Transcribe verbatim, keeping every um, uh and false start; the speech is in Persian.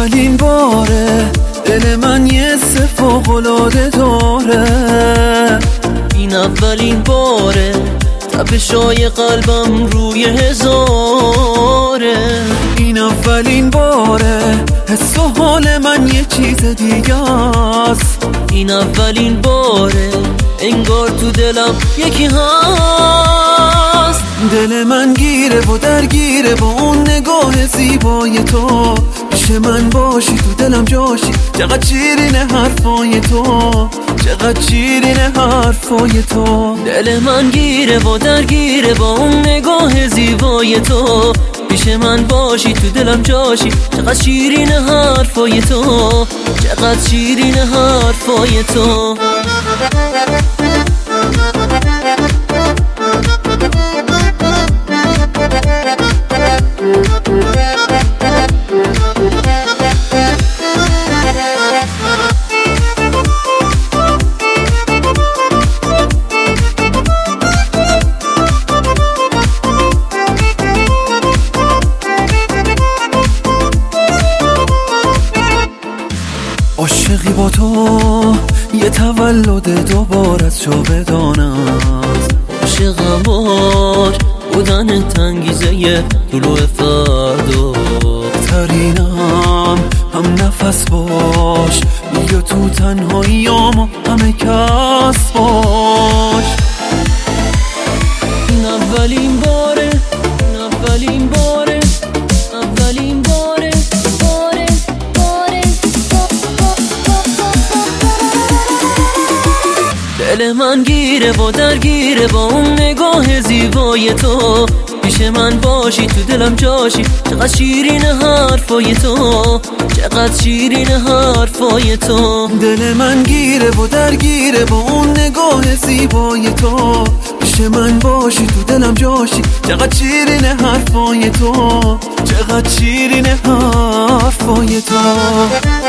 اولین باره دل من یه حس فوق‌العاده داره. این اولین باره تپشای قلبم روی هزاره. این اولین باره حس و حال من یه چیز دیگه است. این اولین باره انگار تو دلم یکی هست. دل من گیره و درگیره با اون نگاه زیبای تو. پیش من باشی تو دلم جاشی، چقدر شیرین حرفای تو، چقدر شیرین حرفای تو. دل من گیره و درگیره با اون نگاه زیبای تو. پیش من باشی تو دلم جاشی، چقدر شیرین حرفای تو، چقدر شیرین حرفای تو. عاشقی با تو یه تولد دوباره از شو بدانم. عاشقم باش بودن تنگیزه طلوع فردا. ترینم هم نفس باش، یا تو تنهاییام همه کس باش. این اولین باره، این اولین باره، اولین باره، باره باره. دل من گیره و درگیره با اون نگاه زیبای تو. پیش من باشی تو دلم جاشی، چقدر شیرین حرفای تو، چقدر شیرین حرفای تو. دل من گیره و درگیره با اون نگاه زیبای تو. پیش من باشی تو دلم جاشی، چقدر شیرین حرفای تو، چقدر شیرین حرفای تو.